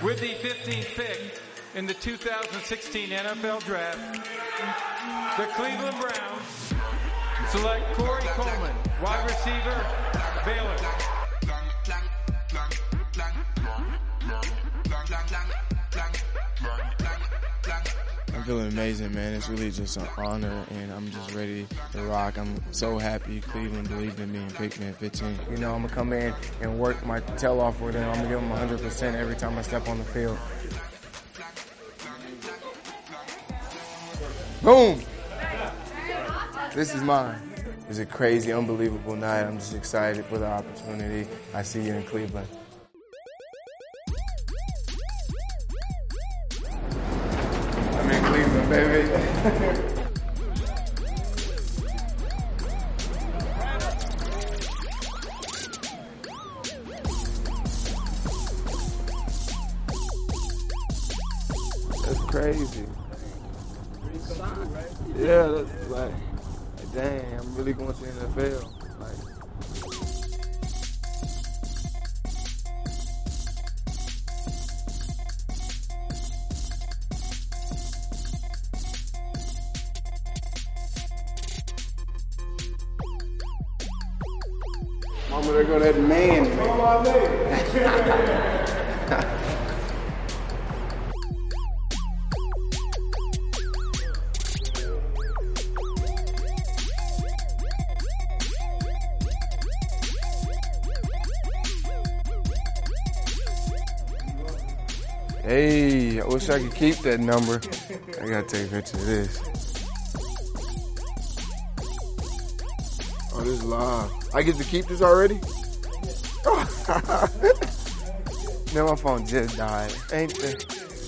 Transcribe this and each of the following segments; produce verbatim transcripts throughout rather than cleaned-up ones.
With the fifteenth pick in the two thousand sixteen N F L Draft, the Cleveland Browns select Corey Coleman, wide receiver, Baylor. I'm feeling amazing, man. It's really just an honor, and I'm just ready to rock. I'm so happy Cleveland believed in me and picked me at fifteen. You know, I'm going to come in and work my tail off with them. I'm going to give them one hundred percent every time I step on the field. Boom! This is mine. It's a crazy, unbelievable night. I'm just excited for the opportunity. I see you in Cleveland. I'm in Cleveland, baby. That's crazy. Yeah, that's like, like, dang, I'm really going to the N F L. Like, Mama, there go that man, man. hey, I wish I could keep that number. I gotta take a picture of this. Oh, this is live. I get to keep this already? Now my phone just died. Ain't that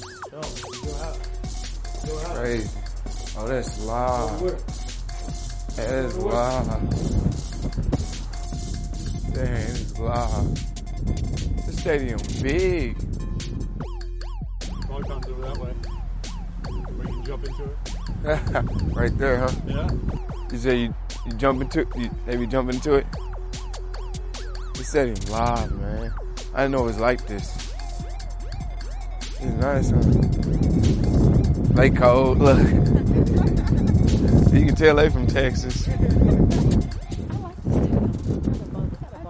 crazy? Oh, that's live. That is live. Dang, it's live. This stadium big. I can't do it that way. Where you can jump into it. Right there, huh? Yeah. You say you, you jump into you maybe jump into it? This stadium live, man. I didn't know it was like this. It's nice, huh? They cold, look. You can tell they from Texas.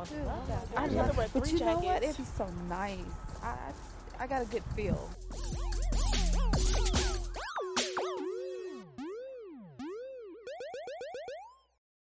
I love it, but you know what? It'd be so nice. I I got a good feel.